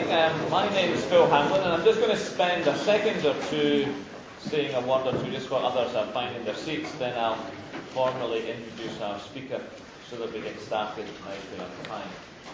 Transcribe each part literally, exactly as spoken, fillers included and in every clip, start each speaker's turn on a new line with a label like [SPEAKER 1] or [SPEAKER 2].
[SPEAKER 1] Um, my name is Phil Hamlin, and I'm just going to spend a second or two saying a word or two just while others are finding their seats. Then I'll formally introduce our speaker so that we get started nicely on time.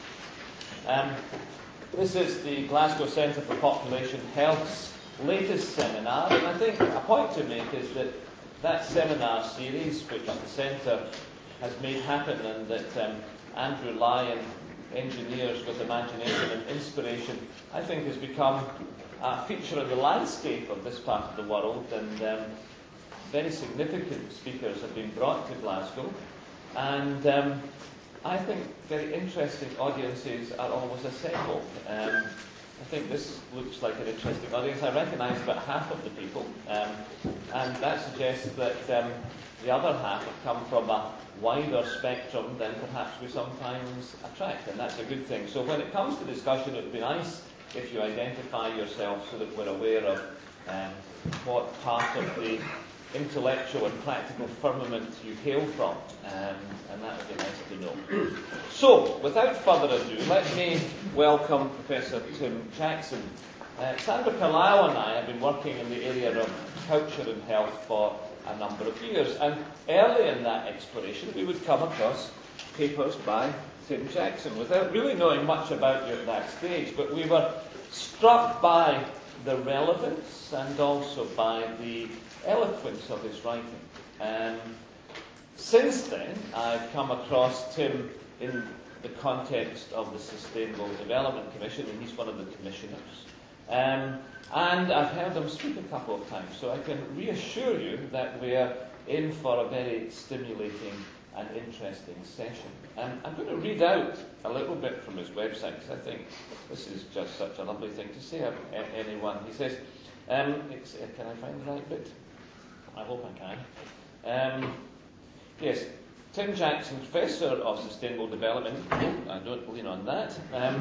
[SPEAKER 1] Um, this is the Glasgow Centre for Population Health's latest seminar, and I think a point to make is that that seminar series, which the Centre has made happen and that um, Andrew Lyon engineers with imagination and inspiration, I think has become a feature of the landscape of this part of the world, and um, very significant speakers have been brought to Glasgow, and um, I think very interesting audiences are always assembled. Um, I think this looks like an interesting audience. I recognise about half of the people, um, and that suggests that um, the other half have come from a wider spectrum than perhaps we sometimes attract, and that's a good thing. So when it comes to discussion, it would be nice if you identify yourself so that we're aware of um, what part of the intellectual and practical firmament you hail from, um, and that would be nice to know. So, without further ado, let me welcome Professor Tim Jackson. Uh, Sandra Carlisle and I have been working in the area of culture and health for a number of years, and early in that exploration we would come across papers by Tim Jackson without really knowing much about you at that stage, but we were struck by the relevance and also by the eloquence of his writing. Um, since then I've come across Tim in the context of the Sustainable Development Commission, and he's one of the commissioners. Um, And I've heard him speak a couple of times, so I can reassure you that we're in for a very stimulating and interesting session. And I'm going to read out a little bit from his website, because I think this is just such a lovely thing to say of anyone. He says, um, it's, uh, can I find the right bit? I hope I can. Um, yes, Tim Jackson, Professor of Sustainable Development. I don't lean on that. Um,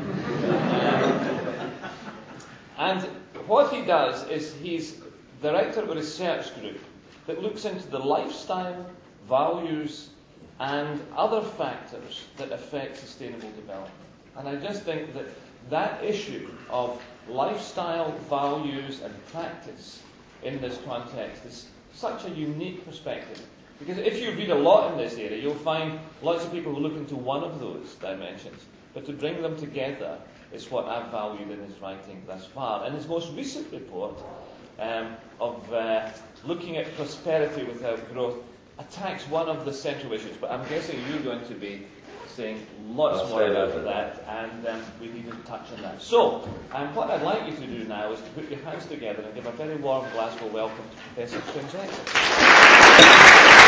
[SPEAKER 1] um, and what he does is he's director of a research group that looks into the lifestyle, values, and other factors that affect sustainable development. And I just think that that issue of lifestyle, values, and practice in this context is such a unique perspective. Because if you read a lot in this area, you'll find lots of people who look into one of those dimensions. But to bring them together is what I've valued in his writing thus far. And his most recent report um, of uh, looking at prosperity without growth attacks one of the central issues. But I'm guessing you're going to be saying lots
[SPEAKER 2] I'll
[SPEAKER 1] more about
[SPEAKER 2] that,
[SPEAKER 1] that, and um, we need to touch on that. So, um, what I'd like you to do now is to put your hands together and give a very warm Glasgow welcome to Professor Tim Jackson.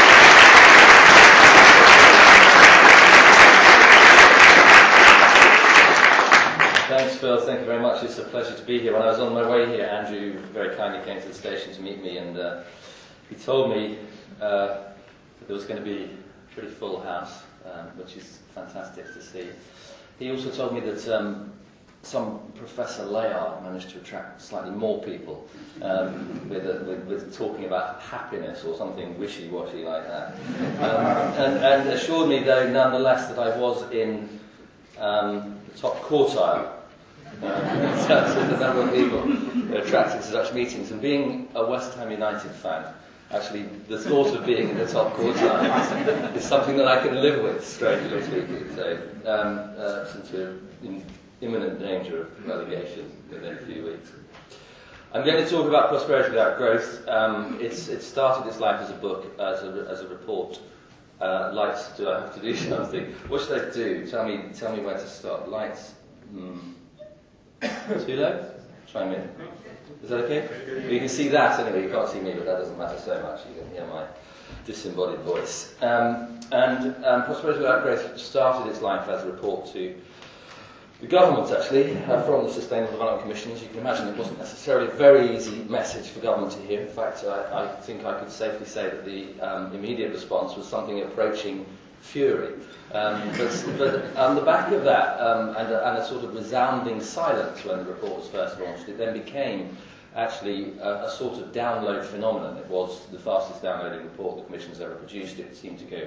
[SPEAKER 2] Thanks, Phil. Thank you very much. It's a pleasure to be here. When I was on my way here, Andrew very kindly came to the station to meet me, and uh, he told me uh, that there was going to be a pretty full house, um, which is fantastic to see. He also told me that um, some Professor Layard managed to attract slightly more people um, with, a, with, with talking about happiness or something wishy-washy like that, um, and, and assured me, though, nonetheless, that I was in um, the top quartile um, in terms of the number of people attracted to such meetings. And being a West Ham United fan, actually the thought of being in the top quartile is something that I can live with, strangely speaking. So, um, uh, since we're in imminent danger of relegation within a few weeks. I'm going to talk about prosperity without growth. Um, it's, it started its life as a book, as a, as a report. Uh, lights, do I have to do something? What should I do? Tell me, tell me where to start. Lights. Hmm. Too low? Try me. Is that okay? Well, you can see that anyway. You can't see me, but that doesn't matter so much. You can hear my disembodied voice. Um, and um, prosperity without growth started its life as a report to the government, actually, uh, from the Sustainable Development Commission. As you can imagine, it wasn't necessarily a very easy message for government to hear. In fact, I, I think I could safely say that the um, immediate response was something approaching fury. Um, but, but on the back of that, um, and, a, and a sort of resounding silence when the report was first launched, it then became actually a, a sort of download phenomenon. It was the fastest downloading report the Commission has ever produced. It seemed to go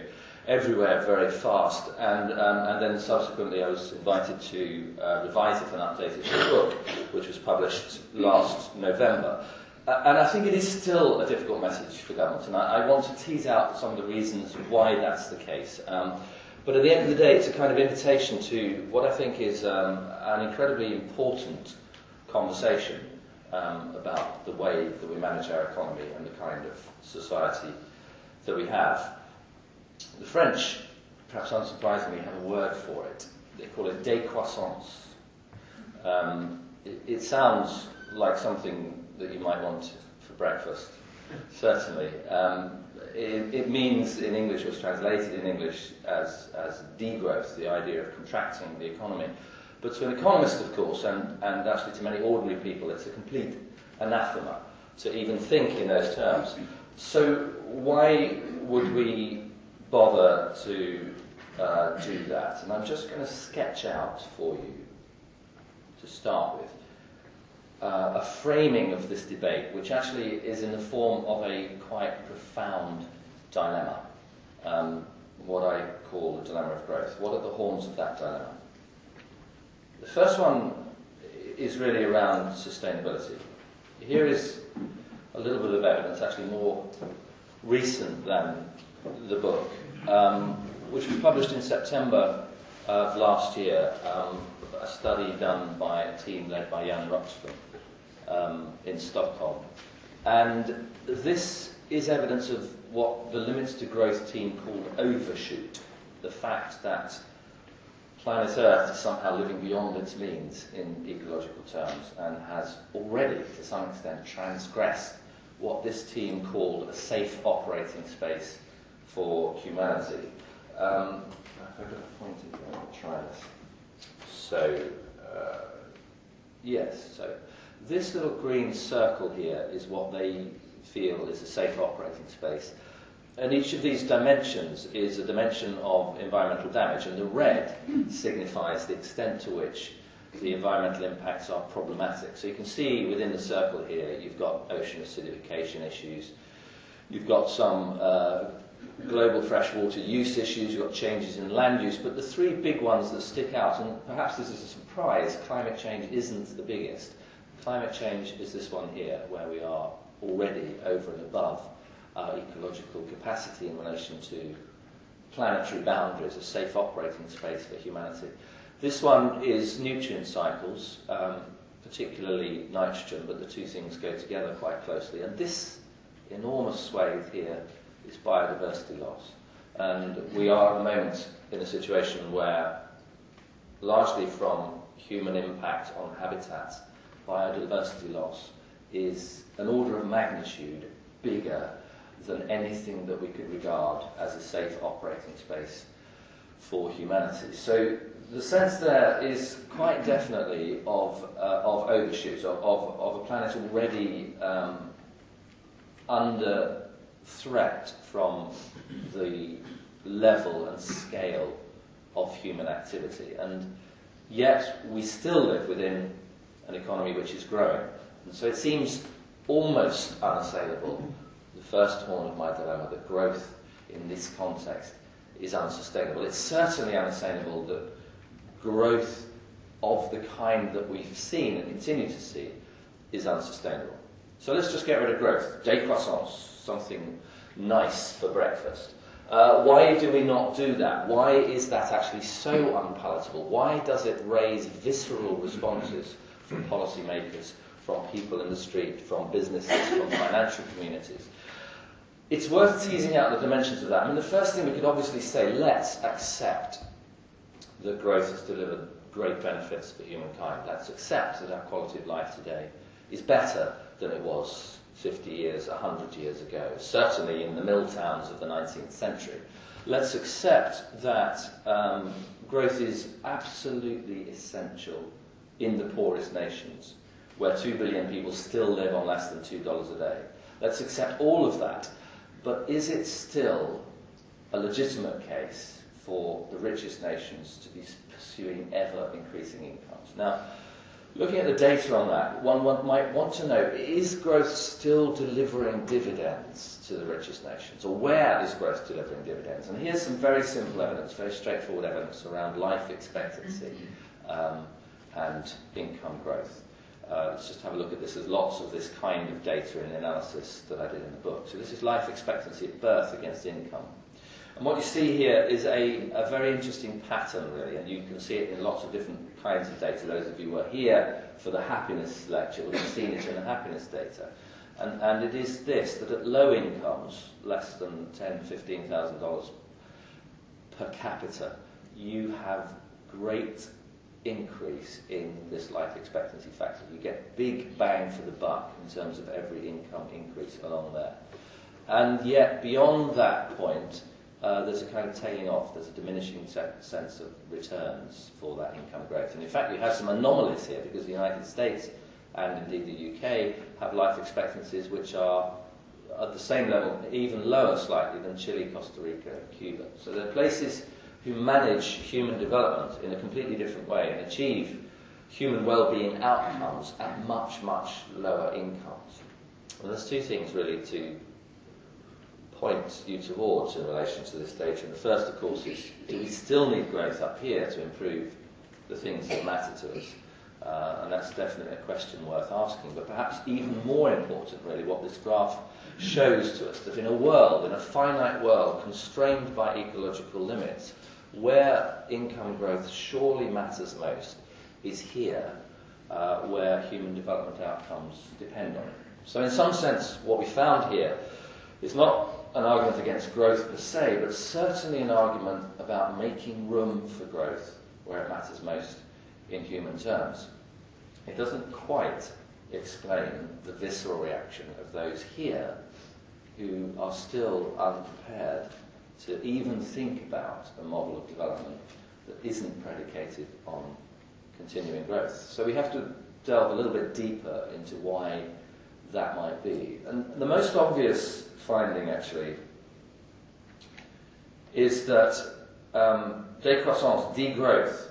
[SPEAKER 2] everywhere very fast, and um, and then subsequently I was invited to uh, revise it and update it for a book, which was published last November. Uh, and I think it is still a difficult message for government, and I, I want to tease out some of the reasons why that's the case. Um, but at the end of the day, it's a kind of invitation to what I think is um, an incredibly important conversation um, about the way that we manage our economy and the kind of society that we have. The French, perhaps unsurprisingly, have a word for it. They call it décroissance. Um, it, it sounds like something that you might want for breakfast, certainly. Um, it, it means in English, or is translated in English as, as degrowth, the idea of contracting the economy. But to an economist, of course, and, and actually to many ordinary people, it's a complete anathema to even think in those terms. So why would we bother to uh, do that? And I'm just going to sketch out for you, to start with, uh, a framing of this debate, which actually is in the form of a quite profound dilemma, um, what I call the dilemma of growth. What are the horns of that dilemma? The first one is really around sustainability. Here is a little bit of evidence, actually more recent than the book, um, which was published in September of last year, um, a study done by a team led by Jan Rockström um, in Stockholm. And this is evidence of what the Limits to Growth team called overshoot, the fact that planet Earth is somehow living beyond its means in ecological terms and has already, to some extent, transgressed what this team called a safe operating space for humanity. Um, I've got a pointer here, I'll try this. So, uh, yes, so this little green circle here is what they feel is a safe operating space. And each of these dimensions is a dimension of environmental damage, and the red signifies the extent to which the environmental impacts are problematic. So you can see within the circle here, you've got ocean acidification issues, you've got some uh, global freshwater use issues, you've got changes in land use, but the three big ones that stick out, and perhaps this is a surprise, climate change isn't the biggest. Climate change is this one here, where we are already over and above our ecological capacity in relation to planetary boundaries, a safe operating space for humanity. This one is nutrient cycles, um, particularly nitrogen, but the two things go together quite closely. And this enormous swathe here is biodiversity loss. And we are at the moment in a situation where, largely from human impact on habitats, biodiversity loss is an order of magnitude bigger than anything that we could regard as a safe operating space for humanity. So the sense there is quite definitely of uh, of overshoot, of, of, of a planet already um, under threat from the level and scale of human activity. And yet we still live within an economy which is growing. And so it seems almost unassailable, the first horn of my dilemma, that growth in this context is unsustainable. It's certainly unsustainable that growth of the kind that we've seen and continue to see is unsustainable. So let's just get rid of growth. Décroissance, something nice for breakfast. Uh, why do we not do that? Why is that actually so unpalatable? Why does it raise visceral responses from policymakers, from people in the street, from businesses, from financial communities? It's worth teasing out the dimensions of that. I mean, the first thing we could obviously say, let's accept that growth has delivered great benefits for humankind. Let's accept that our quality of life today is better than it was fifty years, one hundred years ago, certainly in the mill towns of the nineteenth century. Let's accept that um, growth is absolutely essential in the poorest nations, where two billion people still live on less than two dollars a day. Let's accept all of that. But is it still a legitimate case for the richest nations to be pursuing ever-increasing incomes? Now, looking at the data on that, one, one might want to know, is growth still delivering dividends to the richest nations? Or where is growth delivering dividends? And here's some very simple evidence, very straightforward evidence around life expectancy um, and income growth. Uh, let's just have a look at this. There's lots of this kind of data in the analysis that I did in the book. So this is life expectancy at birth against income. And what you see here is a, a very interesting pattern, really, and you can see it in lots of different kinds of data. Those of you who were here for the happiness lecture will have seen it in the happiness data. And, and it is this, that at low incomes, less than ten thousand dollars, fifteen thousand dollars per capita, you have great increase in this life expectancy factor. You get big bang for the buck in terms of every income increase along there. And yet, beyond that point, Uh, there's a kind of tailing off, there's a diminishing se- sense of returns for that income growth. And in fact, you have some anomalies here, because the United States and indeed the U K have life expectancies which are at the same level, even lower slightly, than Chile, Costa Rica, and Cuba. So there are places who manage human development in a completely different way and achieve human well-being outcomes at much, much lower incomes. And there's two things really to point you towards in relation to this data. And the first, of course, is we still need growth up here to improve the things that matter to us. Uh, and that's definitely a question worth asking. But perhaps even more important, really, what this graph shows to us, that in a world, in a finite world, constrained by ecological limits, where income growth surely matters most is here, uh, where human development outcomes depend on it. So in some sense, what we found here is not an argument against growth per se, but certainly an argument about making room for growth where it matters most in human terms. It doesn't quite explain the visceral reaction of those here who are still unprepared to even think about a model of development that isn't predicated on continuing growth. So we have to delve a little bit deeper into why that might be. And the most obvious finding, actually, is that um, décroissance, degrowth,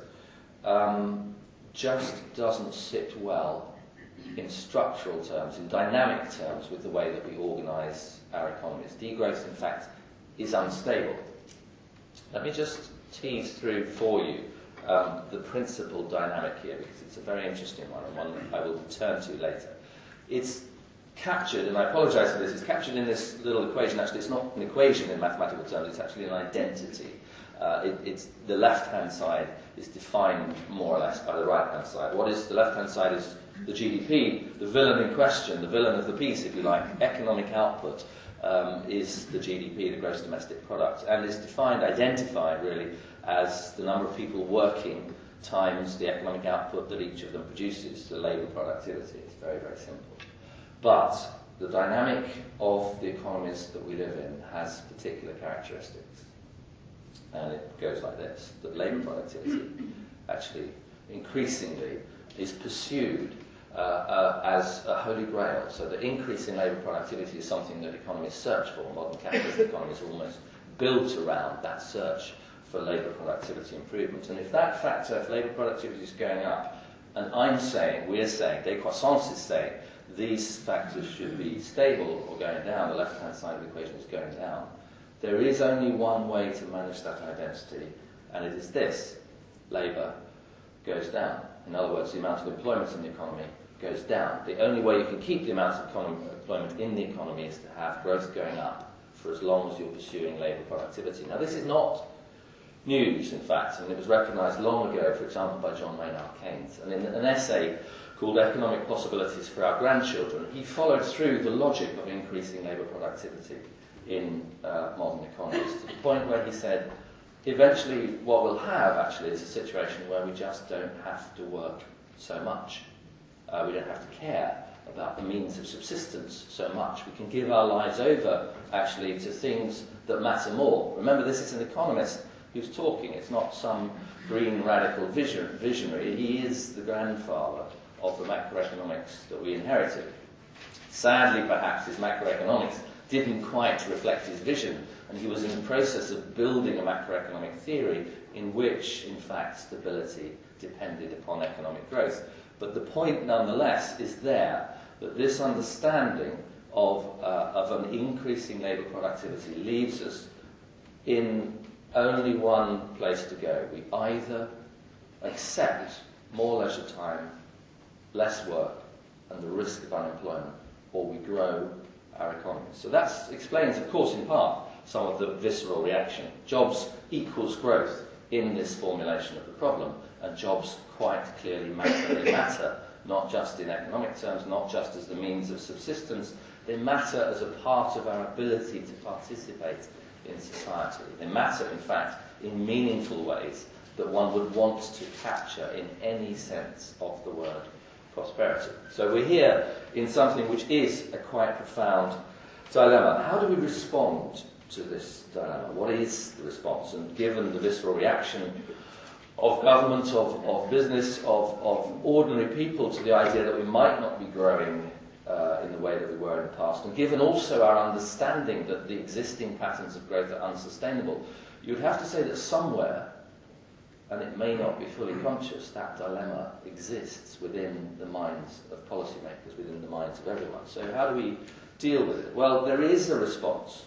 [SPEAKER 2] um, just doesn't sit well in structural terms, in dynamic terms, with the way that we organise our economies. Degrowth, in fact, is unstable. Let me just tease through for you um, the principal dynamic here, because it's a very interesting one, and one that I will return to later. It's captured, and I apologise for this, it's captured in this little equation. Actually, it's not an equation in mathematical terms, it's actually an identity. Uh, it, it's the left-hand side is defined more or less by the right-hand side. What is the left-hand side is the G D P, the villain in question, the villain of the piece, if you like. Economic output um, is the G D P, the gross domestic product, and is defined, identified really, as the number of people working times the economic output that each of them produces, the labour productivity. It's very, very simple. But the dynamic of the economies that we live in has particular characteristics. And it goes like this, that labour productivity actually increasingly is pursued uh, uh, as a holy grail. So the increase in labour productivity is something that economists search for. Modern capitalist economies are almost built around that search for labour productivity improvement. And if that factor, if labour productivity is going up, and I'm saying, we're saying, décroissance is saying, these factors should be stable or going down, the left-hand side of the equation is going down, there is only one way to manage that identity, and it is this: labour goes down. In other words, the amount of employment in the economy goes down. The only way you can keep the amount of economy, employment in the economy is to have growth going up for as long as you're pursuing labour productivity. Now, this is not news, in fact, and it was recognised long ago, for example, by John Maynard Keynes. And in an essay called Economic Possibilities for Our Grandchildren, he followed through the logic of increasing labour productivity in uh, modern economies, to the point where he said, eventually what we'll have, actually, is a situation where we just don't have to work so much. Uh, we don't have to care about the means of subsistence so much. We can give our lives over, actually, to things that matter more. Remember, this is an economist who's talking. It's not some green radical vision, visionary. He is the grandfather of the macroeconomics that we inherited. Sadly, perhaps, his macroeconomics didn't quite reflect his vision, and he was in the process of building a macroeconomic theory in which, in fact, stability depended upon economic growth. But the point, nonetheless, is there that this understanding of, uh, of an increasing labour productivity leaves us in only one place to go. We either accept more leisure time, less work, and the risk of unemployment, or we grow our economy. So that explains, of course, in part, some of the visceral reaction. Jobs equals growth in this formulation of the problem, and jobs quite clearly matter. They matter not just in economic terms, not just as the means of subsistence, they matter as a part of our ability to participate in society. They matter, in fact, in meaningful ways that one would want to capture in any sense of the word prosperity. So we're here in something which is a quite profound dilemma. How do we respond to this dilemma? What is the response? And given the visceral reaction of government, of, of business, of, of ordinary people to the idea that we might not be growing uh, in the way that we were in the past, and given also our understanding that the existing patterns of growth are unsustainable, you'd have to say that somewhere, and it may not be fully conscious, that dilemma exists within the minds of policymakers, within the minds of everyone. So how do we deal with it? Well, there is a response.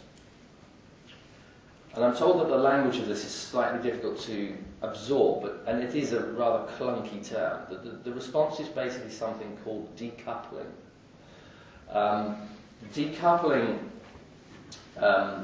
[SPEAKER 2] And I'm told that the language of this is slightly difficult to absorb, but, and it is a rather clunky term. The, the, the response is basically something called decoupling. Um, decoupling um,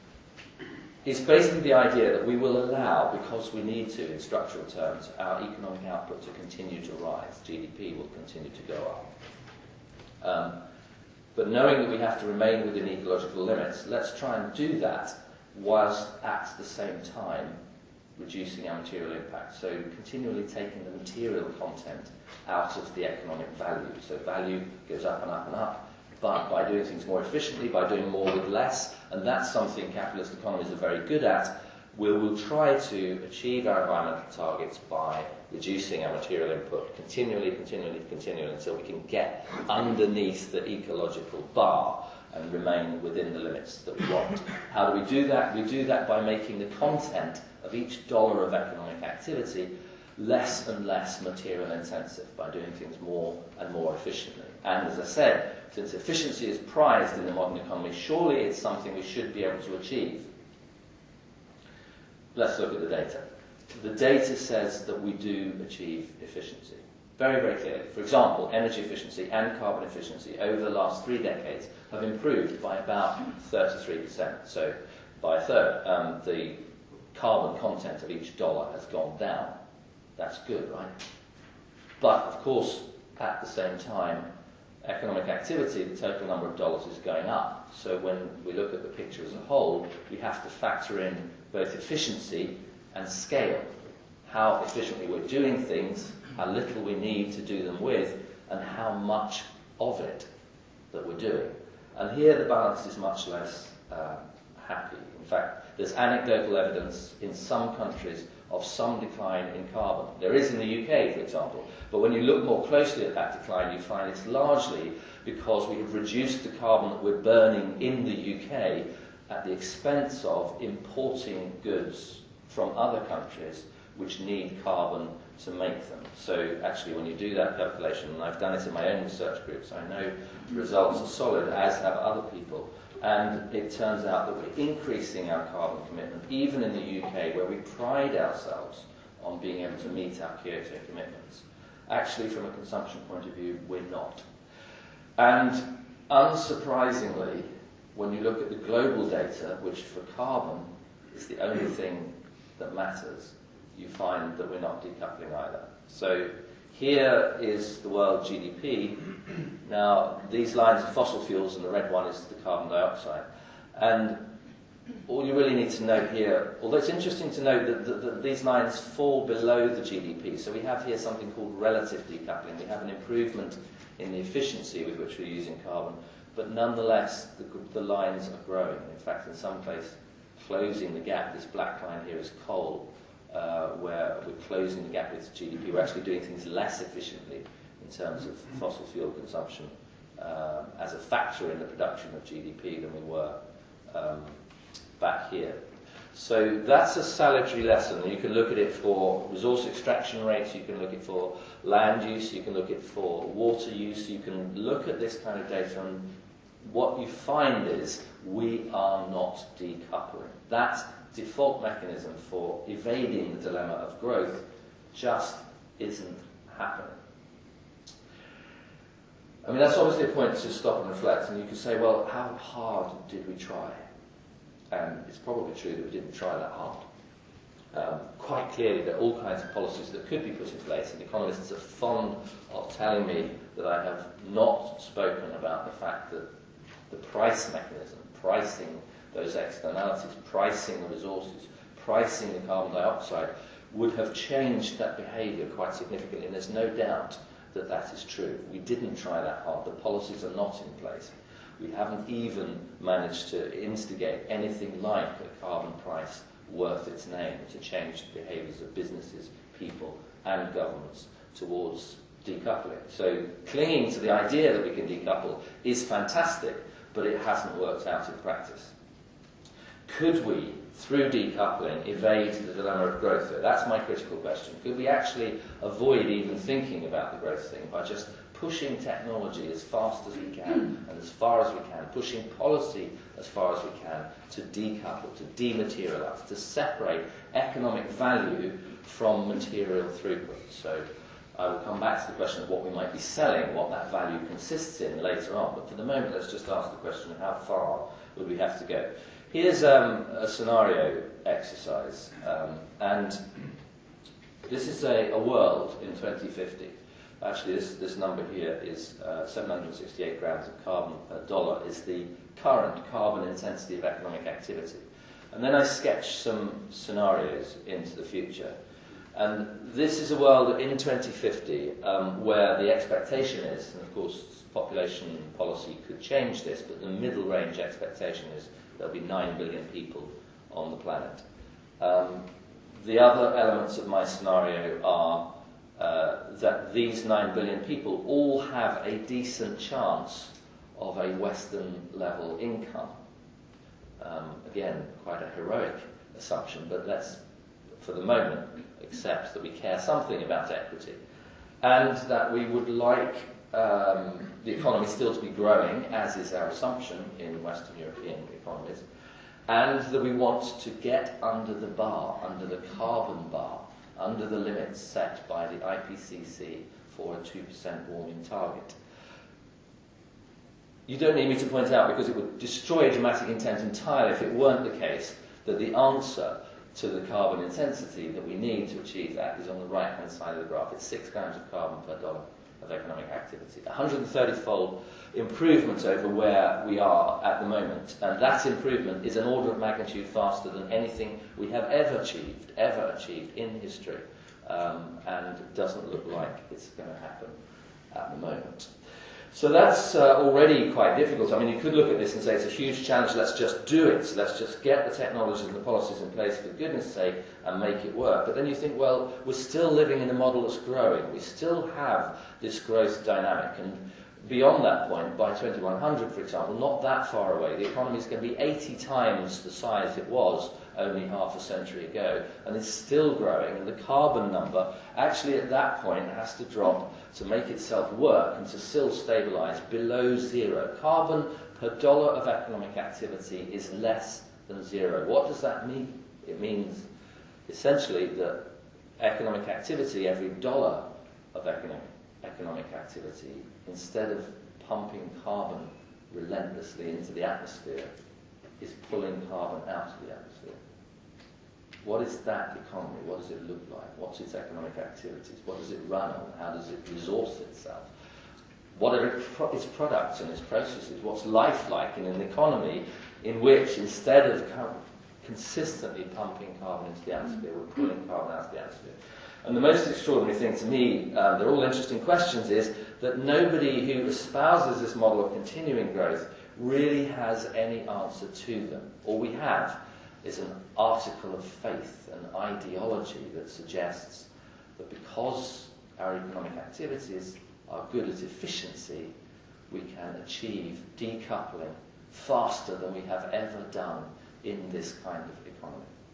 [SPEAKER 2] is basically the idea that we will allow, because we need to in structural terms, our economic output to continue to rise. G D P will continue to go up. Um, but knowing that we have to remain within ecological limits, let's try and do that whilst at the same time reducing our material impact. So continually taking the material content out of the economic value. So value goes up and up and up, but by doing things more efficiently, by doing more with less, and that's something capitalist economies are very good at, we will try to achieve our environmental targets by reducing our material input continually, continually, continually, until we can get underneath the ecological bar and remain within the limits that we want. How do we do that? We do that by making the content of each dollar of economic activity less and less material intensive, by doing things more and more efficiently. And as I said, since efficiency is prized in the modern economy, surely it's something we should be able to achieve. Let's look at the data. The data says that we do achieve efficiency. Very, very clearly. For example, energy efficiency and carbon efficiency over the last three decades have improved by about thirty-three percent. So by a third, um, the carbon content of each dollar has gone down. That's good, right? But, of course, at the same time, economic activity, the total number of dollars is going up. So when we look at the picture as a whole, we have to factor in both efficiency and scale. How efficiently we're doing things, how little we need to do them with, and how much of it that we're doing. And here the balance is much less uh, happy. In fact, there's anecdotal evidence in some countries of some decline in carbon. There is in the U K, for example. But when you look more closely at that decline, you find it's largely because we have reduced the carbon that we're burning in the U K at the expense of importing goods from other countries which need carbon to make them. So actually when you do that calculation, and I've done it in my own research groups, I know the results are solid, as have other people, and it turns out that we're increasing our carbon commitment, even in the U K, where we pride ourselves on being able to meet our Kyoto commitments. Actually, from a consumption point of view, we're not. And unsurprisingly, when you look at the global data, which for carbon is the only thing that matters, you find that we're not decoupling either. So here is the world G D P. Now, these lines are fossil fuels, and the red one is the carbon dioxide. And all you really need to note here, although it's interesting to note that, that, that these lines fall below the G D P, so we have here something called relative decoupling. We have an improvement in the efficiency with which we're using carbon, but nonetheless, the, the lines are growing. In fact, in some place, closing the gap. This black line here is coal, uh, where we're closing the gap with G D P. We're actually doing things less efficiently in terms of fossil fuel consumption um, as a factor in the production of G D P than we were um, back here. So that's a salutary lesson. You can look at it for resource extraction rates, you can look at it for land use, you can look at it for water use, you can look at this kind of data, and what you find is we are not decoupling. That default mechanism for evading the dilemma of growth just isn't happening. I mean, that's obviously a point to stop and reflect, and you can say, well, how hard did we try? And it's probably true that we didn't try that hard. Um, quite clearly, there are all kinds of policies that could be put in place, and economists are fond of telling me that I have not spoken about the fact that the price mechanism, pricing those externalities, pricing the resources, pricing the carbon dioxide, would have changed that behaviour quite significantly, and there's no doubt that that is true. We didn't try that hard. The policies are not in place. We haven't even managed to instigate anything like a carbon price worth its name to change the behaviours of businesses, people, and governments towards decoupling. So clinging to the idea that we can decouple is fantastic, but it hasn't worked out in practice. Could we, through decoupling, evade the dilemma of growth? Though? That's my critical question. Could we actually avoid even thinking about the growth thing by just pushing technology as fast as we can and as far as we can, pushing policy as far as we can to decouple, to dematerialise, to separate economic value from material throughput? So I will come back to the question of what we might be selling, what that value consists in later on. But for the moment, let's just ask the question of how far would we have to go? Here's um, a scenario exercise, um, and this is a, a world in twenty fifty. Actually, this, this number here is uh, seven hundred sixty-eight grams of carbon per dollar is the current carbon intensity of economic activity. And then I sketch some scenarios into the future. And this is a world in twenty fifty um, where the expectation is, and of course population policy could change this, but the middle range expectation is there'll be nine billion people on the planet. Um, the other elements of my scenario are uh, that these nine billion people all have a decent chance of a Western level income. Um, again, quite a heroic assumption, but let's, for the moment, accept that we care something about equity, and that we would like um, the economy still to be growing, as is our assumption in Western European economies, and that we want to get under the bar, under the carbon bar, under the limits set by the I P C C for a two percent warming target. You don't need me to point out, because it would destroy dramatic intent entirely if it weren't the case that the answer to the carbon intensity that we need to achieve that is on the right-hand side of the graph. It's six grams of carbon per dollar of economic activity. one hundred thirty-fold improvement over where we are at the moment. And that improvement is an order of magnitude faster than anything we have ever achieved, ever achieved in history. Um, and doesn't look like it's going to happen at the moment. So that's uh, already quite difficult. I mean, you could look at this and say it's a huge challenge, let's just do it. Let's just get the technologies and the policies in place, for goodness sake, and make it work. But then you think, well, we're still living in a model that's growing. We still have this growth dynamic. And beyond that point, by twenty-one hundred, for example, not that far away, the economy is going to be eighty times the size it was only half a century ago, and it's still growing, and the carbon number actually at that point has to drop to make itself work and to still stabilise below zero. Carbon per dollar of economic activity is less than zero. What does that mean? It means essentially that economic activity, every dollar of economic, economic activity, instead of pumping carbon relentlessly into the atmosphere, is pulling carbon out of the atmosphere. What is that economy? What does it look like? What's its economic activities? What does it run on? How does it resource itself? What are its products and its processes? What's life like in an economy in which, instead of consistently pumping carbon into the atmosphere, we're pulling carbon out of the atmosphere? And the most extraordinary thing to me, um, they're all interesting questions, is that nobody who espouses this model of continuing growth really has any answer to them. All we have is an article of faith, an ideology that suggests that because our economic activities are good at efficiency, we can achieve decoupling faster than we have ever done in this kind of economy.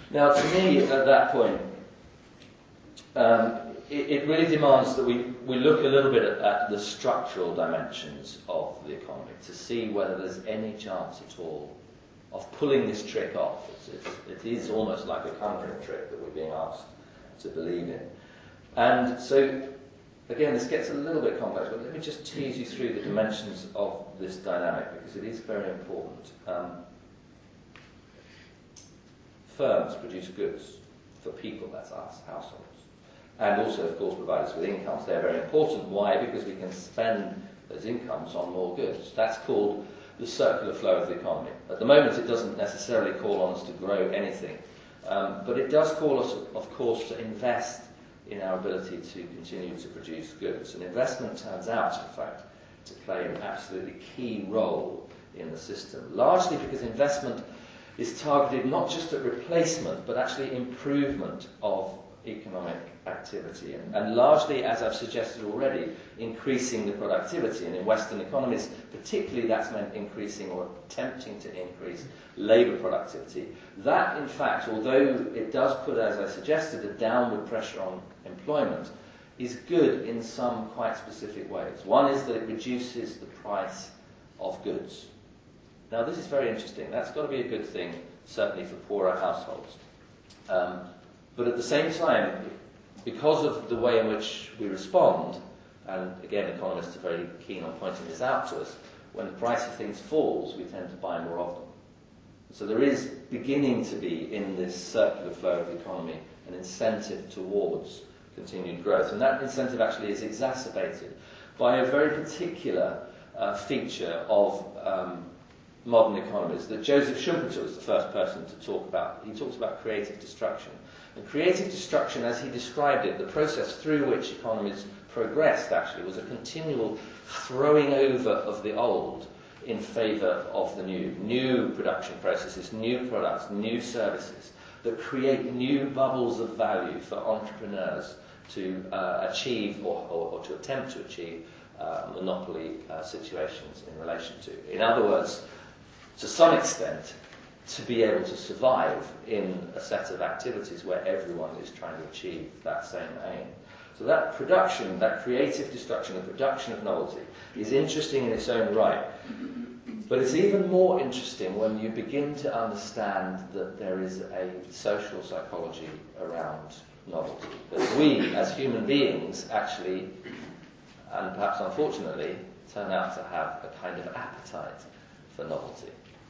[SPEAKER 2] Now, to me, at that point, um, it, it really demands that we, we look a little bit at, at the structural dimensions of the economy to see whether there's any chance at all of pulling this trick off. It's, it's, it is almost like a conjuring trick that we're being asked to believe in. And so, again, this gets a little bit complex, but let me just tease you through the dimensions of this dynamic, because it is very important. Um, firms produce goods for people, that's us, households. And also, of course, provide us with incomes. They're very important. Why? Because we can spend those incomes on more goods. That's called the circular flow of the economy. At the moment, it doesn't necessarily call on us to grow anything. Um, but it does call us, of course, to invest in our ability to continue to produce goods. And investment turns out, in fact, to play an absolutely key role in the system, largely because investment is targeted not just at replacement, but actually improvement of economic activity, and, and largely, as I've suggested already, increasing the productivity. And in Western economies, particularly, that's meant increasing or attempting to increase labour productivity. That, in fact, although it does put, as I suggested, a downward pressure on employment, is good in some quite specific ways. One is that it reduces the price of goods. Now, this is very interesting. That's got to be a good thing, certainly for poorer households. Um, But at the same time, because of the way in which we respond, and again, economists are very keen on pointing this out to us, when the price of things falls, we tend to buy more of them. So there is beginning to be, in this circular flow of the economy, an incentive towards continued growth. And that incentive actually is exacerbated by a very particular uh, feature of um, modern economies that Joseph Schumpeter was the first person to talk about. He talks about creative destruction. And creative destruction, as he described it, the process through which economies progressed, actually, was a continual throwing over of the old in favour of the new. New production processes, new products, new services that create new bubbles of value for entrepreneurs to uh, achieve or, or, or to attempt to achieve uh, monopoly uh, situations in relation to. In other words, to some extent, to be able to survive in a set of activities where everyone is trying to achieve that same aim. So that production, that creative destruction, the production of novelty, is interesting in its own right. But it's even more interesting when you begin to understand that there is a social psychology around novelty. That we, as human beings, actually, and perhaps unfortunately, turn out to have a kind of appetite for novelty.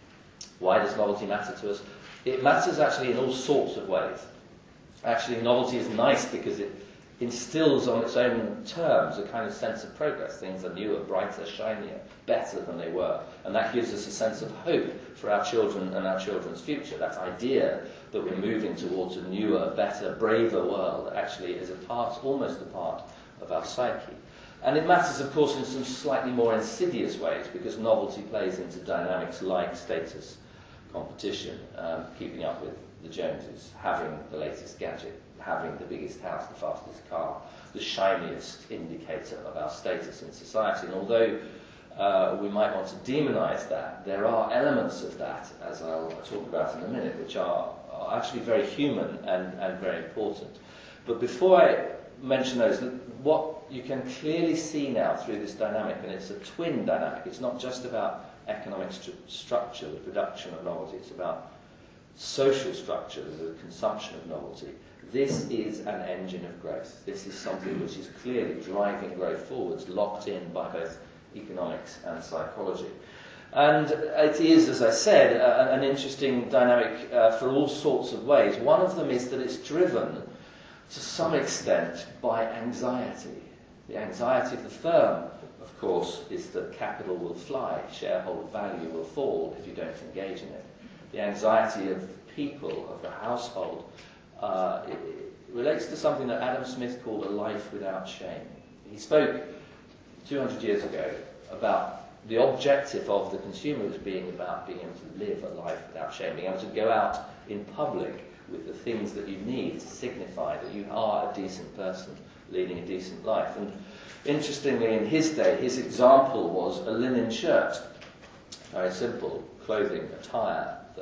[SPEAKER 2] Why does novelty matter to us? It matters actually in all sorts of ways. Actually, novelty is nice because it instills on its own terms a kind of sense of progress. Things are newer, brighter, shinier, better than they were. And that gives us a sense of hope for our children and our children's future. That idea that we're moving towards a newer, better, braver world actually is a part, almost a part of our psyche. And it matters, of course, in some slightly more insidious ways, because novelty plays into dynamics like status, competition, um, keeping up with the Joneses, having the latest gadget, having the biggest house, the fastest car, the shiniest indicator of our status in society. And although uh, we might want to demonise that, there are elements of that, as I'll talk about in a minute, which are, are actually very human and, and very important. But before I mention those, what you can clearly see now through this dynamic, and it's a twin dynamic, it's not just about economic st- structure, the production of novelty, it's about social structure, the consumption of novelty. This is an engine of growth. This is something which is clearly driving growth forwards, locked in by both economics and psychology. And it is, as I said, uh, an interesting dynamic uh, for all sorts of ways. One of them is that it's driven to some extent by anxiety. The anxiety of the firm, of course, is that capital will fly, shareholder value will fall if you don't engage in it. The anxiety of people, of the household, uh, it, it relates to something that Adam Smith called a life without shame. He spoke two hundred years ago about the objective of the consumer as being about being able to live a life without shame, being able to go out in public with the things that you need to signify that you are a decent person leading a decent life. And interestingly, in his day, his example was a linen shirt. Very simple clothing, attire that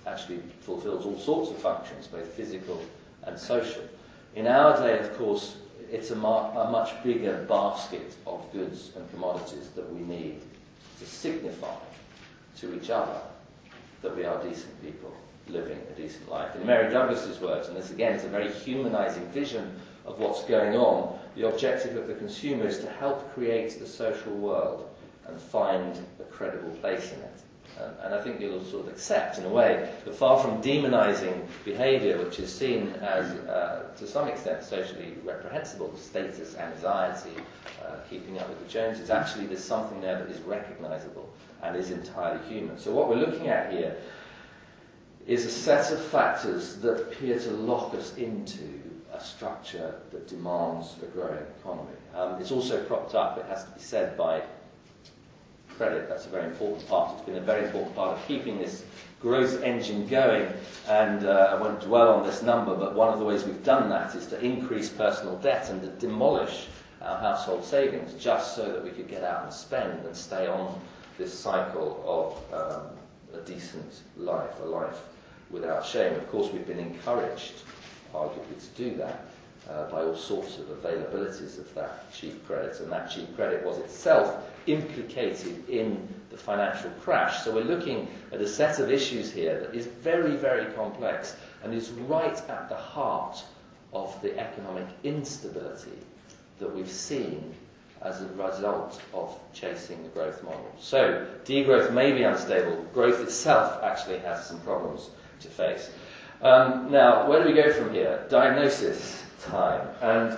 [SPEAKER 2] actually fulfills all sorts of functions, both physical and social. In our day, of course, it's a, mar- a much bigger basket of goods and commodities that we need to signify to each other that we are decent people living a decent life. In Mary Douglas's words, and this again is a very humanizing vision of what's going on, the objective of the consumer is to help create the social world and find a credible place in it. And, and I think you'll sort of accept, in a way, that far from demonizing behavior, which is seen as, uh, to some extent, socially reprehensible, status, anxiety, uh, keeping up with the Joneses, actually there's something there that is recognizable and is entirely human. So what we're looking at here is a set of factors that appear to lock us into a structure that demands a growing economy. Um, it's also propped up, it has to be said, by credit. That's a very important part. It's been a very important part of keeping this growth engine going, and uh, I won't dwell on this number, but one of the ways we've done that is to increase personal debt and to demolish our household savings just so that we could get out and spend and stay on this cycle of um, a decent life, a life without shame. Of course, we've been encouraged, arguably, to do that uh, by all sorts of availabilities of that cheap credit, and that cheap credit was itself implicated in the financial crash. So we're looking at a set of issues here that is very, very complex and is right at the heart of the economic instability that we've seen as a result of chasing the growth model. So, degrowth may be unstable. Growth itself actually has some problems to face. Um, now, where do we go from here? Diagnosis time. And,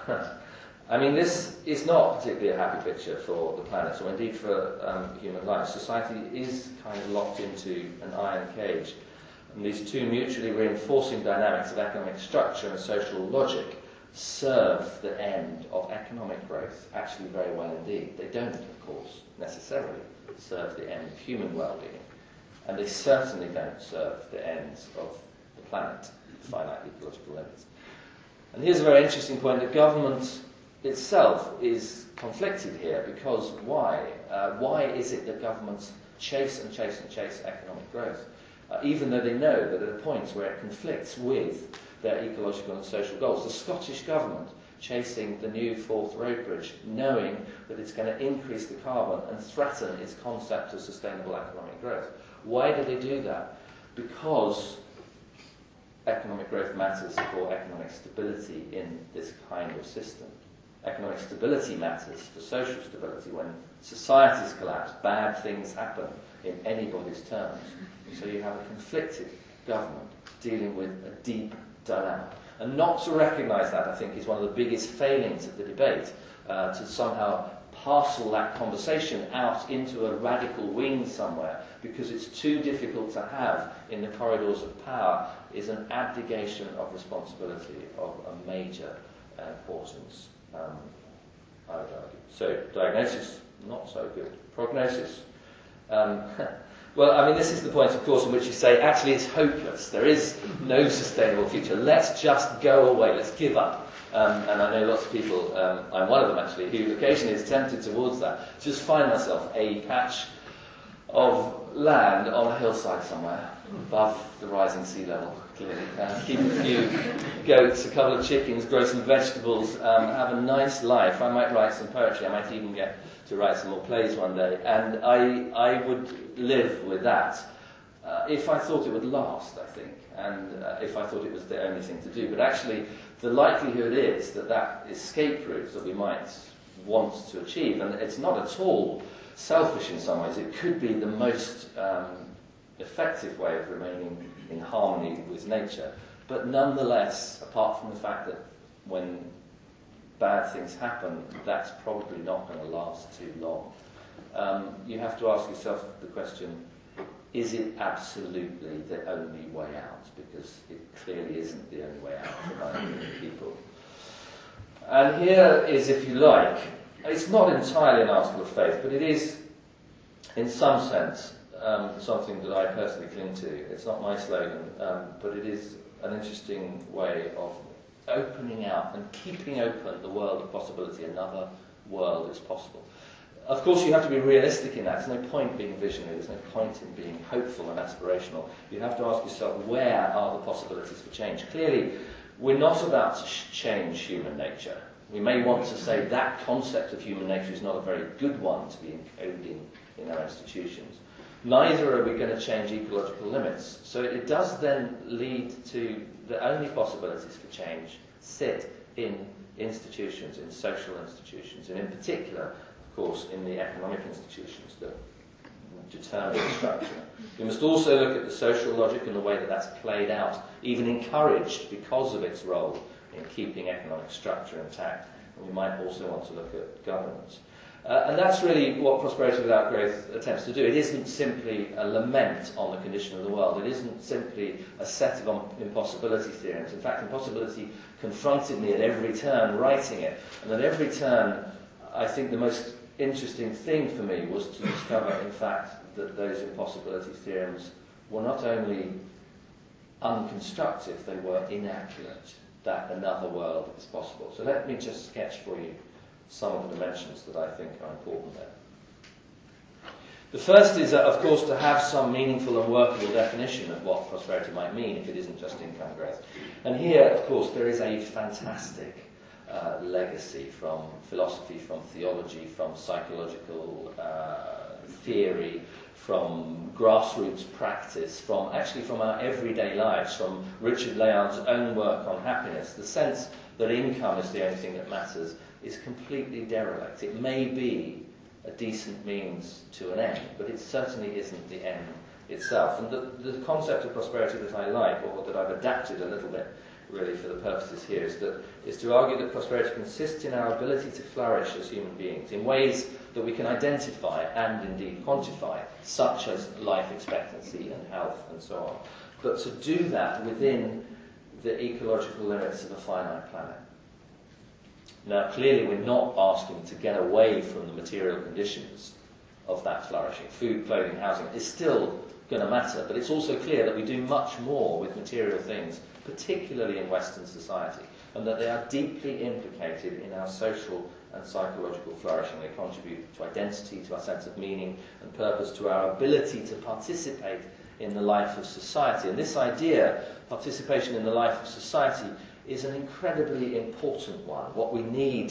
[SPEAKER 2] I mean, this is not particularly a happy picture for the planet, or indeed for um, human life. Society is kind of locked into an iron cage. And these two mutually reinforcing dynamics of economic structure and social logic serve the end of economic growth actually very well indeed. They don't, of course, necessarily serve the end of human well-being, and they certainly don't serve the ends of the planet, finite ecological limits. And here's a very interesting point. The government itself is conflicted here, because why? Uh, why is it that governments chase and chase and chase economic growth, uh, even though they know that there are points where it conflicts with their ecological and social goals? The Scottish Government chasing the new Forth Road Bridge, knowing that it's going to increase the carbon and threaten its concept of sustainable economic growth. Why do they do that? Because economic growth matters for economic stability in this kind of system. Economic stability matters for social stability. When societies collapse, bad things happen in anybody's terms. So you have a conflicted government dealing with a deep dilemma. And not to recognise that, I think, is one of the biggest failings of the debate, uh, to somehow parcel that conversation out into a radical wing somewhere, because it's too difficult to have in the corridors of power, is an abdication of responsibility of a major uh, importance, um, I would argue. So, diagnosis, not so good. Prognosis. Um, Well, I mean, this is the point, of course, in which you say, actually, it's hopeless. There is no sustainable future. Let's just go away. Let's give up. Um, and I know lots of people, um, I'm one of them actually, who occasionally is tempted towards that. Just find myself a patch of land on a hillside somewhere, above the rising sea level, clearly. Uh, keep a few goats, a couple of chickens, grow some vegetables, um, have a nice life. I might write some poetry. I might even get to write some more plays one day. And I, I would live with that uh, if I thought it would last, I think, and uh, if I thought it was the only thing to do. But actually, the likelihood is that that escape route that we might want to achieve, and it's not at all selfish in some ways, it could be the most um, effective way of remaining in harmony with nature. But nonetheless, apart from the fact that when bad things happen, that's probably not going to last too long. Um, you have to ask yourself the question, is it absolutely the only way out? Because it clearly isn't the only way out for many people. And here is, if you like, it's not entirely an article of faith, but it is, in some sense, um, something that I personally cling to. It's not my slogan, um, but it is an interesting way of opening out and keeping open the world of possibility. Another world is possible. of course, you have to be realistic in that. There's no point being visionary. There's no point in being hopeful and aspirational. You have to ask yourself, where are the possibilities for change? Clearly, we're not about to sh- change human nature. We may want to say that concept of human nature is not a very good one to be encoding in our institutions. Neither are we going to change ecological limits. So it does then lead to the only possibilities for change sit in institutions, in social institutions, and in particular, of course, in the economic institutions that determine the structure. We must also look at the social logic and the way that that's played out, even encouraged because of its role in keeping economic structure intact. And we might also want to look at governance. Uh, and that's really what Prosperity Without Growth attempts to do. It isn't simply a lament on the condition of the world. It isn't simply a set of impossibility theorems. In fact, impossibility confronted me at every turn writing it. And at every turn, I think the most interesting thing for me was to discover, in fact, that those impossibility theorems were not only unconstructive, they were inaccurate, that another world is possible. So let me just sketch for you some of the dimensions that I think are important there. The first is, uh, of course, to have some meaningful and workable definition of what prosperity might mean if it isn't just income growth. And here, of course, there is a fantastic uh, legacy from philosophy, from theology, from psychological uh, theory, from grassroots practice, from actually from our everyday lives, from Richard Layard's own work on happiness. The sense that income is the only thing that matters is completely derelict. It may be a decent means to an end, but it certainly isn't the end itself. And the, the concept of prosperity that I like, or that I've adapted a little bit really for the purposes here, is, that, is to argue that prosperity consists in our ability to flourish as human beings in ways that we can identify and indeed quantify, such as life expectancy and health and so on. But to do that within the ecological limits of a finite planet. Now, clearly we're not asking to get away from the material conditions of that flourishing. Food, clothing, housing is still going to matter, but it's also clear that we do much more with material things, particularly in Western society, and that they are deeply implicated in our social and psychological flourishing. They contribute to identity, to our sense of meaning and purpose, to our ability to participate in the life of society. And this idea, participation in the life of society, is an incredibly important one. What we need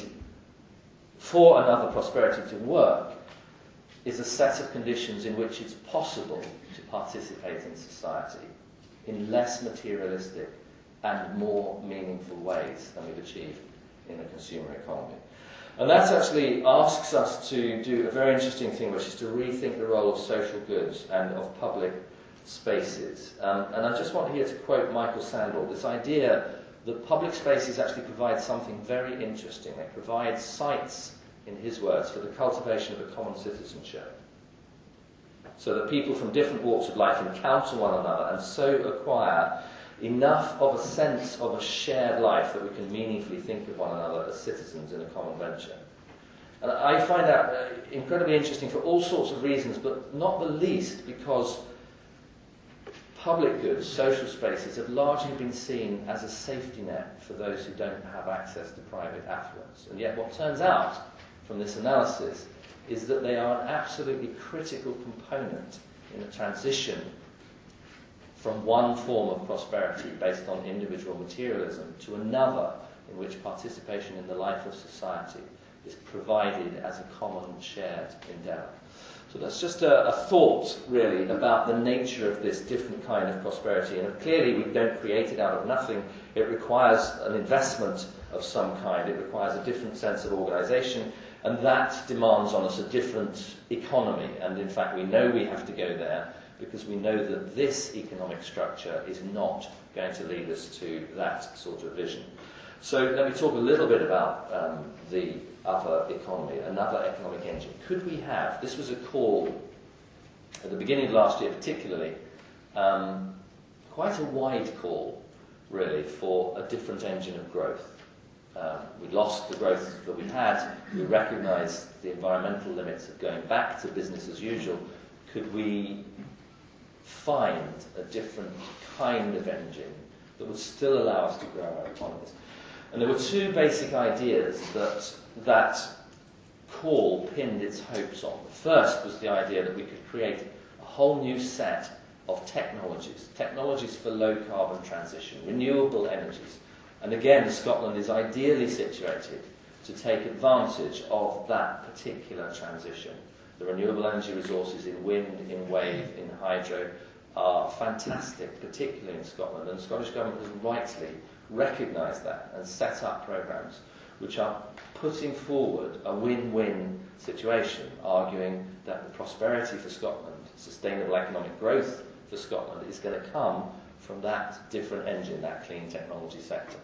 [SPEAKER 2] for another prosperity to work is a set of conditions in which it's possible to participate in society in less materialistic and more meaningful ways than we've achieved in a consumer economy. And that actually asks us to do a very interesting thing, which is to rethink the role of social goods and of public spaces. Um, and I just want here to quote Michael Sandel, this idea that public spaces actually provide something very interesting. They provide sites, in his words, for the cultivation of a common citizenship, so that people from different walks of life encounter one another and so acquire enough of a sense of a shared life that we can meaningfully think of one another as citizens in a common venture. And I find that uh, incredibly interesting for all sorts of reasons, but not the least because public goods, social spaces, have largely been seen as a safety net for those who don't have access to private affluence. And yet what turns out from this analysis is that they are an absolutely critical component in the transition from one form of prosperity based on individual materialism to another in which participation in the life of society is provided as a common shared endeavour. So that's just a, a thought, really, about the nature of this different kind of prosperity. And clearly we don't create it out of nothing. It requires an investment of some kind. It requires a different sense of organisation. And that demands on us a different economy. And in fact, we know we have to go there because we know that this economic structure is not going to lead us to that sort of vision. So let me talk a little bit about um, the other economy, another economic engine. Could we have, this was a call at the beginning of last year particularly, um, quite a wide call really for a different engine of growth. Um, we lost the growth that we had, we recognised the environmental limits of going back to business as usual. Could we find a different kind of engine that would still allow us to grow our economies? And there were two basic ideas that that call pinned its hopes on. The first was the idea that we could create a whole new set of technologies, technologies for low carbon transition, renewable energies. And again, Scotland is ideally situated to take advantage of that particular transition. The renewable energy resources in wind, in wave, in hydro are fantastic, particularly in Scotland, and the Scottish Government has rightly recognised that and set up programmes which are putting forward a win-win situation, arguing that the prosperity for Scotland, sustainable economic growth for Scotland, is going to come from that different engine, that clean technology sector.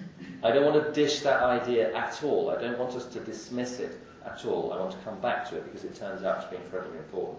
[SPEAKER 2] I don't want to dish that idea at all. I don't want us to dismiss it at all. I want to come back to it because it turns out to be incredibly important.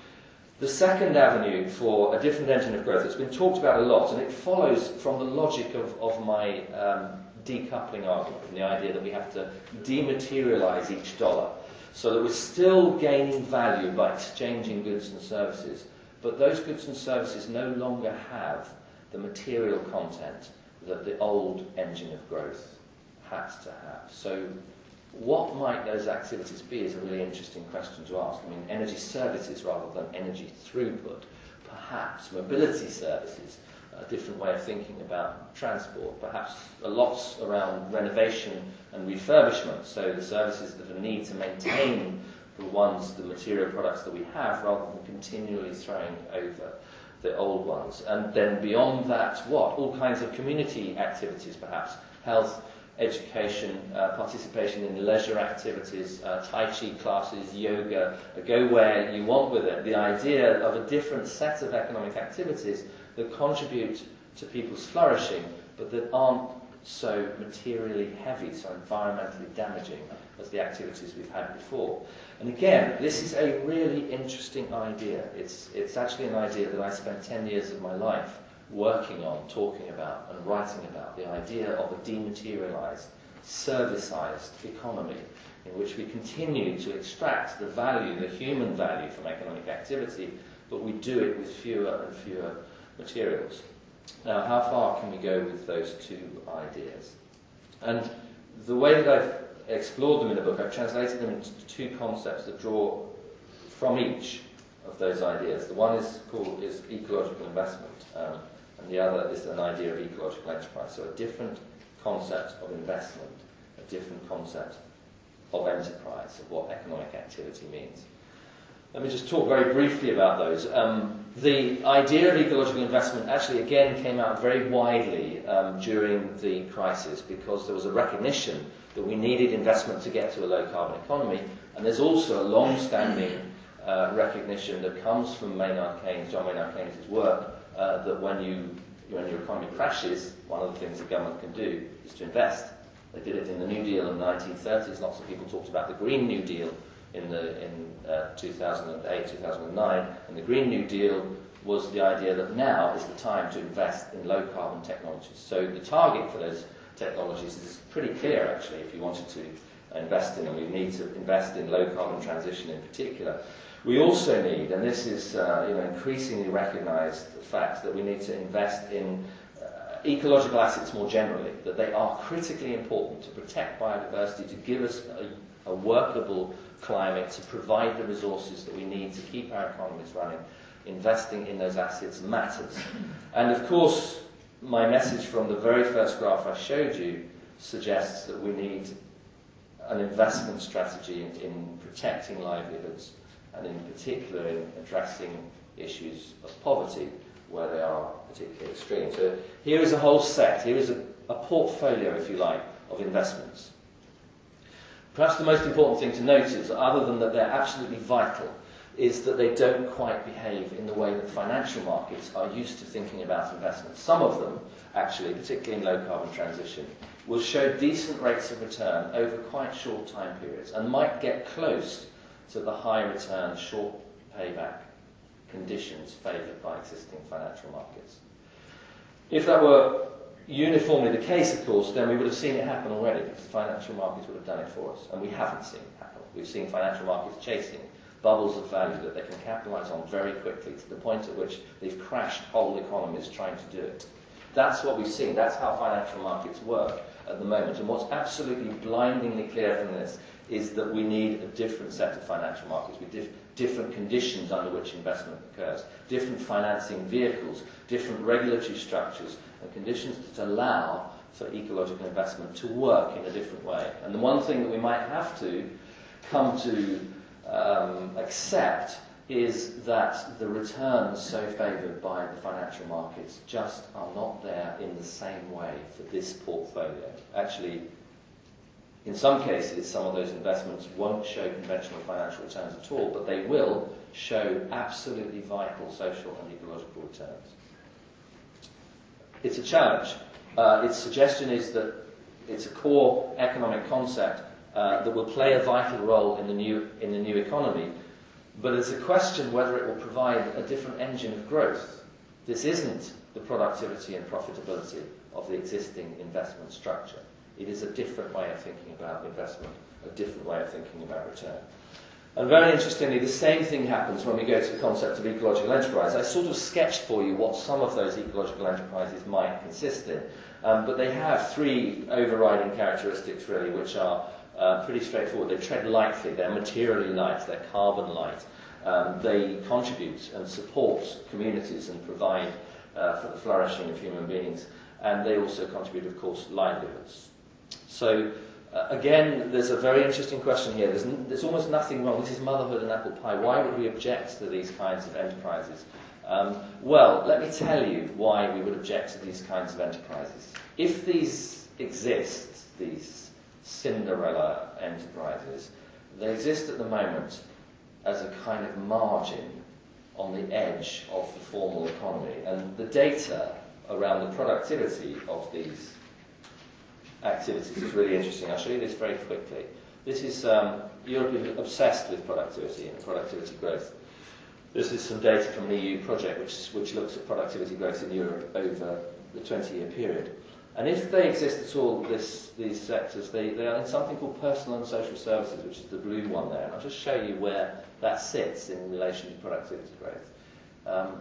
[SPEAKER 2] The second avenue for a different engine of growth that's been talked about a lot, and it follows from the logic of, of my um, decoupling argument, from the idea that we have to dematerialise each dollar, so that we're still gaining value by exchanging goods and services, but those goods and services no longer have the material content that the old engine of growth had to have. So what might those activities be is a really interesting question to ask. I mean, energy services rather than energy throughput, perhaps mobility services, a different way of thinking about transport, perhaps a lot around renovation and refurbishment, so the services that are need to maintain the ones, the material products that we have, rather than continually throwing over the old ones. And then beyond that, what? All kinds of community activities, perhaps. Health, education, uh, participation in leisure activities, uh, Tai Chi classes, yoga, go where you want with it. The idea of a different set of economic activities that contribute to people's flourishing, but that aren't so materially heavy, so environmentally damaging as the activities we've had before. And again, this is a really interesting idea. It's, it's actually an idea that I spent ten years of my life working on, talking about and writing about, the idea of a dematerialised, servicised economy in which we continue to extract the value, the human value from economic activity, but we do it with fewer and fewer materials. Now, how far can we go with those two ideas? And the way that I've explored them in the book, I've translated them into two concepts that draw from each of those ideas. The one is called is ecological investment, um, and the other is an idea of ecological enterprise. So a different concept of investment, a different concept of enterprise, of what economic activity means. Let me just talk very briefly about those. Um, the idea of ecological investment actually again came out very widely um, during the crisis, because there was a recognition that we needed investment to get to a low carbon economy, and there's also a long-standing uh, recognition that comes from Maynard Keynes, John Maynard Keynes' work, uh, that when you when your economy crashes, one of the things the government can do is to invest. They did it in the New Deal in the nineteen thirties. Lots of people talked about the Green New Deal in the in uh, two thousand eight, two thousand nine, and the Green New Deal was the idea that now is the time to invest in low carbon technologies. So the target for those technologies is pretty clear, actually, if you wanted to invest in them. We need to invest in low carbon transition in particular. We also need, and this is uh, you know, increasingly recognised fact, that we need to invest in uh, ecological assets more generally, that they are critically important to protect biodiversity, to give us a, a workable climate, to provide the resources that we need to keep our economies running. Investing in those assets matters. And of course, my message from the very first graph I showed you suggests that we need an investment strategy in, in protecting livelihoods, and in particular in addressing issues of poverty where they are particularly extreme. So here is a whole set, here is a, a portfolio, if you like, of investments. Perhaps the most important thing to note is, other than that they're absolutely vital, is that they don't quite behave in the way that financial markets are used to thinking about investment. Some of them, actually, particularly in low carbon transition, will show decent rates of return over quite short time periods and might get close to the high return, short payback conditions favoured by existing financial markets. If that were uniformly the case, of course, then we would have seen it happen already, because the financial markets would have done it for us, and we haven't seen it happen. We've seen financial markets chasing bubbles of value that they can capitalise on very quickly, to the point at which they've crashed whole economies trying to do it. That's what we've seen. That's how financial markets work at the moment. And what's absolutely blindingly clear from this is that we need a different set of financial markets with dif- different conditions under which investment occurs, different financing vehicles, different regulatory structures and conditions that allow for ecological investment to work in a different way. And the one thing that we might have to come to um, accept is that the returns so favoured by the financial markets just are not there in the same way for this portfolio. Actually, in some cases, some of those investments won't show conventional financial returns at all, but they will show absolutely vital social and ecological returns. It's a challenge. Uh, its suggestion is that it's a core economic concept uh, that will play a vital role in the new in the new economy, but it's a question whether it will provide a different engine of growth. This isn't the productivity and profitability of the existing investment structure. It is a different way of thinking about investment, a different way of thinking about return. And very interestingly, the same thing happens when we go to the concept of ecological enterprise. I sort of sketched for you what some of those ecological enterprises might consist in, um, but they have three overriding characteristics really, which are uh, pretty straightforward. They tread lightly, they're materially light, they're carbon light. Um, they contribute and support communities and provide uh, for the flourishing of human beings, and they also contribute, of course, livelihoods. So, uh, again, there's a very interesting question here. There's, n- there's almost nothing wrong. This is motherhood and apple pie. Why would we object to these kinds of enterprises? Um, well, let me tell you why we would object to these kinds of enterprises. If these exist, these Cinderella enterprises, they exist at the moment as a kind of margin on the edge of the formal economy. And the data around the productivity of these activities is really interesting. I'll show you this very quickly. This is, um, Europe is obsessed with productivity and productivity growth. This is some data from the E U project which, which looks at productivity growth in Europe over the twenty-year period. And if they exist at all, this, these sectors, they, they are in something called personal and social services, which is the blue one there. And I'll just show you where that sits in relation to productivity growth. Um,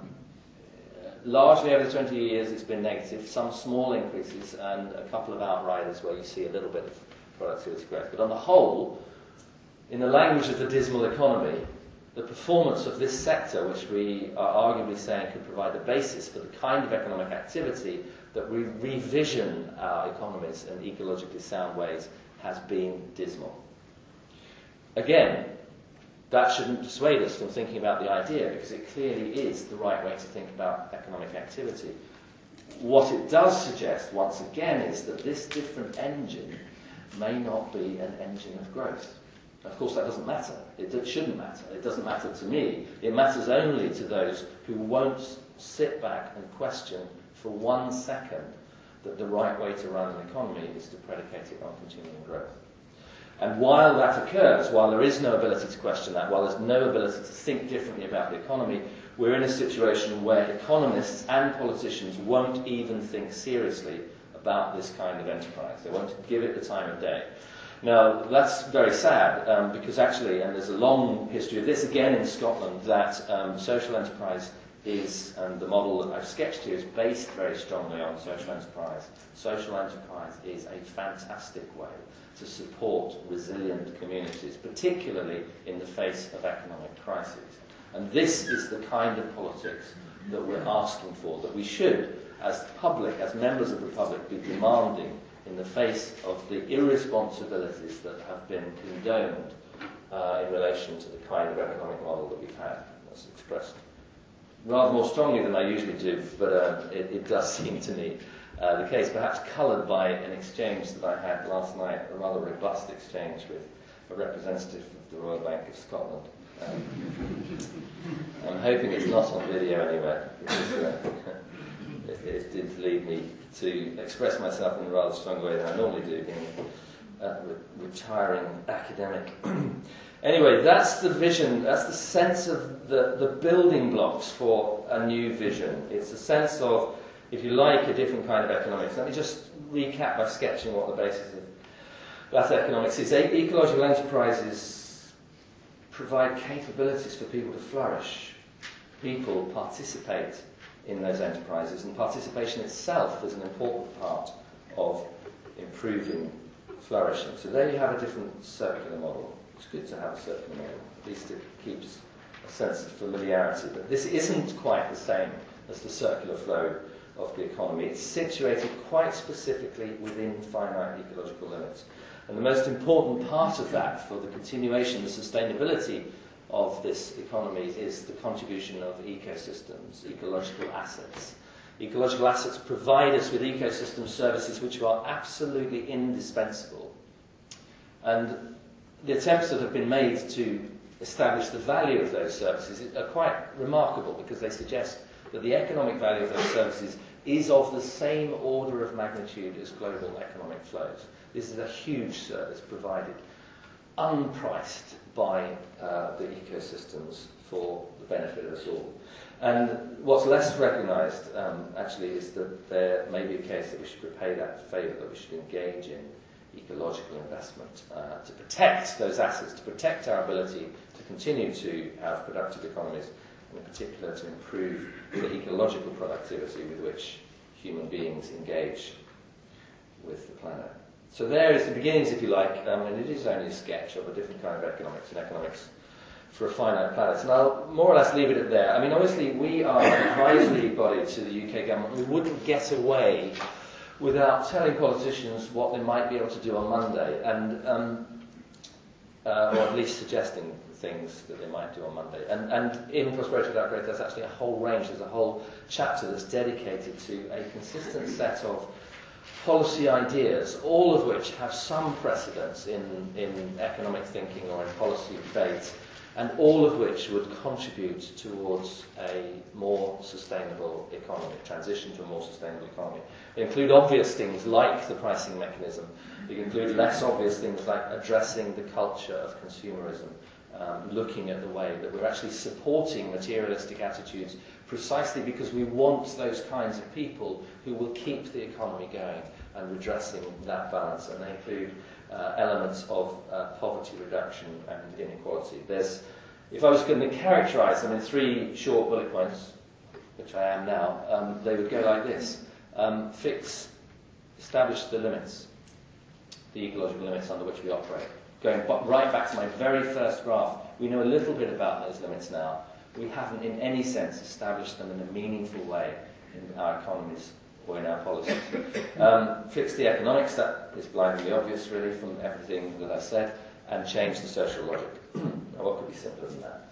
[SPEAKER 2] largely over the twenty years it's been negative, some small increases and a couple of outriders where you see a little bit of productivity growth. But on the whole, in the language of the dismal economy, the performance of this sector, which we are arguably saying could provide the basis for the kind of economic activity that we revision our economies in ecologically sound ways, has been dismal. Again, that shouldn't dissuade us from thinking about the idea, because it clearly is the right way to think about economic activity. What it does suggest, once again, is that this different engine may not be an engine of growth. Of course, that doesn't matter. It, it shouldn't matter. It doesn't matter to me. It matters only to those who won't sit back and question for one second that the right way to run an economy is to predicate it on continuing growth. And while that occurs, while there is no ability to question that, while there's no ability to think differently about the economy, we're in a situation where economists and politicians won't even think seriously about this kind of enterprise. They won't give it the time of day. Now, that's very sad, um, because actually, and there's a long history of this again in Scotland, that um, social enterprise is, and the model that I've sketched here is based very strongly on social enterprise. Social enterprise is a fantastic way to support resilient communities, particularly in the face of economic crises. And this is the kind of politics that we're asking for, that we should, as the public, as members of the public, be demanding in the face of the irresponsibilities that have been condoned uh, in relation to the kind of economic model that we've had. That's expressed rather more strongly than I usually do, but uh, it, it does seem to me uh, the case, perhaps coloured by an exchange that I had last night, a rather robust exchange with a representative of the Royal Bank of Scotland. Um, I'm hoping it's not on video anywhere, because uh, it, it did lead me to express myself in a rather strong way than I normally do, being a re- retiring academic. Anyway, that's the vision, that's the sense of the, the building blocks for a new vision. It's a sense of, if you like, a different kind of economics. Let me just recap by sketching what the basis of that economics is. Ecological enterprises provide capabilities for people to flourish. People participate in those enterprises, and participation itself is an important part of improving flourishing. So there you have a different circular model. It's good to have a circular model. At least it keeps a sense of familiarity. But this isn't quite the same as the circular flow of the economy. It's situated quite specifically within finite ecological limits. And the most important part of that for the continuation, the sustainability of this economy is the contribution of ecosystems, ecological assets. Ecological assets provide us with ecosystem services which are absolutely indispensable. And the attempts that have been made to establish the value of those services are quite remarkable, because they suggest that the economic value of those services is of the same order of magnitude as global economic flows. This is a huge service provided unpriced by uh, the ecosystems for the benefit of us all. And what's less recognised, um, actually, is that there may be a case that we should repay that favour, that we should engage in ecological investment uh, to protect those assets, to protect our ability to continue to have productive economies, and in particular to improve the ecological productivity with which human beings engage with the planet. So there is the beginnings, if you like, um, and it is only a sketch of a different kind of economics and economics for a finite planet. And I'll more or less leave it at there. I mean, obviously, we are an advisory body to the U K government. We wouldn't get away without telling politicians what they might be able to do on Monday, and um, uh, or at least suggesting things that they might do on Monday. And, and in Prosperity Without Growth, there's actually a whole range, there's a whole chapter that's dedicated to a consistent set of policy ideas, all of which have some precedence in, in economic thinking or in policy debates, and all of which would contribute towards a more sustainable economy, a transition to a more sustainable economy. They include obvious things like the pricing mechanism. They include less obvious things like addressing the culture of consumerism, um, looking at the way that we're actually supporting materialistic attitudes precisely because we want those kinds of people who will keep the economy going, and redressing that balance. And they include uh, elements of uh, poverty reduction and inequality. There's, if I was going to characterise them in three short bullet points, which I am now, um, they would go like this. Um, fix, establish the limits, the ecological limits under which we operate. Going right back to my very first graph, we know a little bit about those limits now. We haven't in any sense established them in a meaningful way in our economies or in our policies. Um, fix the economics, that is blindingly obvious really from everything that I said, and change the social logic. Now, what could be simpler than that?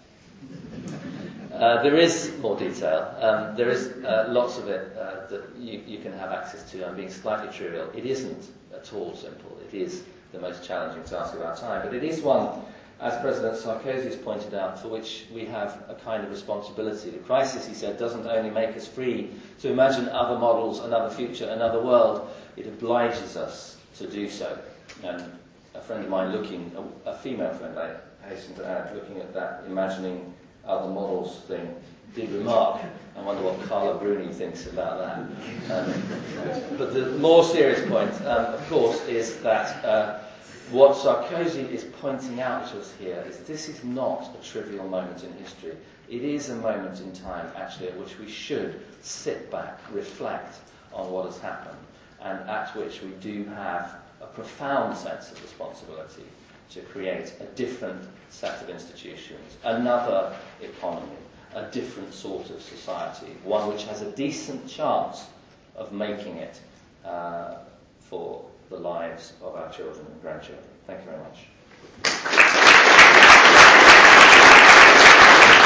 [SPEAKER 2] Uh, there is more detail. Um, there is uh, lots of it uh, that you, you can have access to. I'm being slightly trivial. It isn't at all simple. It is the most challenging task of our time, but it is one, as President Sarkozy has pointed out, for which we have a kind of responsibility. The crisis, he said, doesn't only make us free to imagine other models, another future, another world. It obliges us to do so. And a friend of mine looking, a, a female friend, I hasten to add, looking at that imagining other models thing, did remark, I wonder what Carla Bruni thinks about that. Um, but the more serious point, um, of course, is that uh, what Sarkozy is pointing out to us here is this is not a trivial moment in history. It is a moment in time, actually, at which we should sit back, reflect on what has happened, and at which we do have a profound sense of responsibility to create a different set of institutions, another economy, a different sort of society, one which has a decent chance of making it uh, for the lives of our children and grandchildren. Thank you very much.